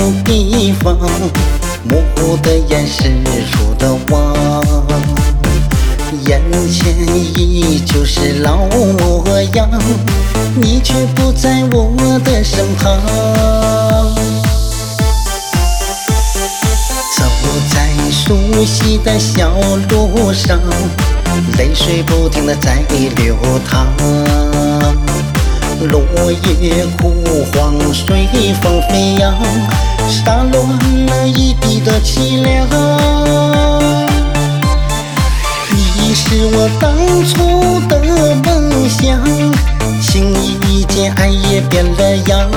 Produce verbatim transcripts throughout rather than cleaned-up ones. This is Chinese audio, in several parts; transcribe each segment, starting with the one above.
地方，模糊的眼是出的望，眼前依旧是老模样，你却不在我的身旁。走在熟悉的小路上，泪水不停地在流淌，落叶枯黄，随风飞扬，洒落了一地的凄凉。你是我当初的梦想，轻易间爱也变了样。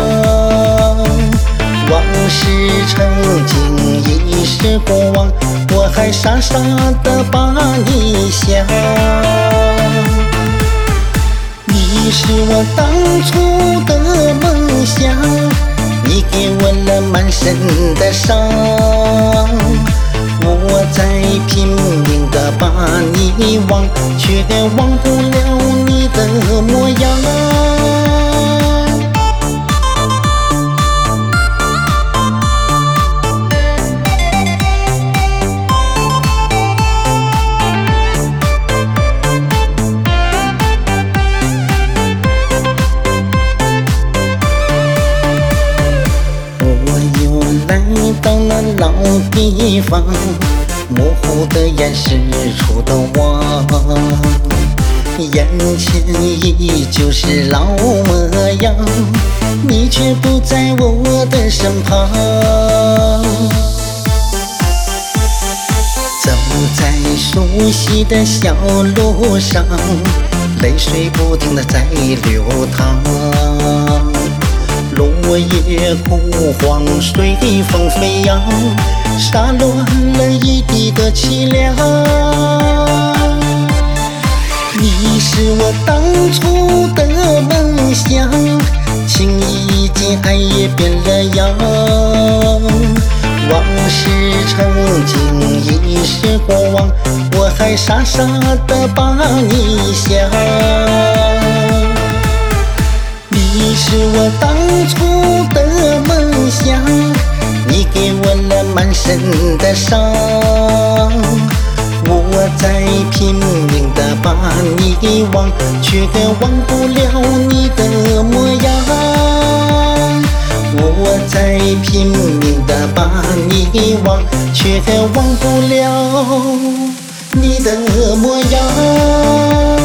往事曾经已是过往，我还傻傻地把你想。你是我当初的梦想，你给我了满身的伤，我在拼命地把你忘，却忘不了你的模样。到了老地方，模糊的眼是出的望，眼前依旧是老模样，你却不在我的身旁。走在熟悉的小路上，泪水不停地在流淌，落叶枯黄，随风飞扬，洒落了一地的凄凉。你是我当初的梦想，轻易间爱也变了样。往事曾经已是过往，我还傻傻地把你想。你是我当初的梦想，你给我了满身的伤，我在拼命地把你忘，却忘不了你的模样。我在拼命地把你忘，却忘不了你的模样。